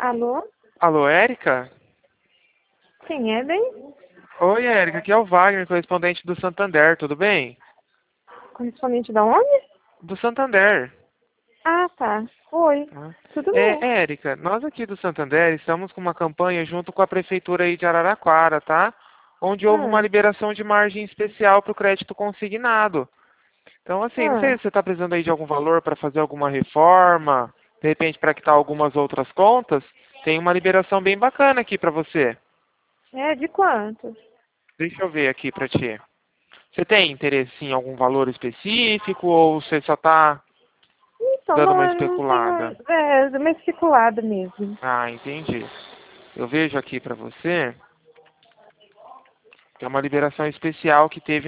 Alô? Alô, Érica? Quem é, bem? Oi, Érica, aqui é o Wagner, correspondente do Santander, tudo bem? Correspondente da onde? Do Santander. Ah, tá. Oi. Tá? Tudo bem? Érica, nós aqui do Santander estamos com uma campanha junto com a Prefeitura aí de Araraquara, tá? Onde houve uma Ah, liberação de margem especial para o crédito consignado. Então, assim, não sei ah. se você está precisando aí de algum valor para fazer alguma reforma, de repente para quitar algumas outras contas, tem uma liberação bem bacana aqui para você. É, de quanto? Deixa eu ver aqui para ti. Você tem interesse em algum valor específico ou você só está Então, dando não, uma eu não tenho... especulada? É, uma especulada mesmo. Ah, entendi. Eu vejo aqui para você que é uma liberação especial que teve